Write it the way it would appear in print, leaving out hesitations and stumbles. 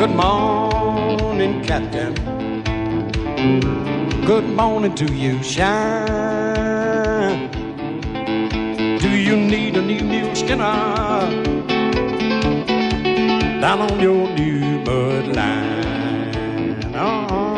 Good morning, Captain. Good morning to you, Shine. Do you need a new mule skinner down on your new mud line? Oh.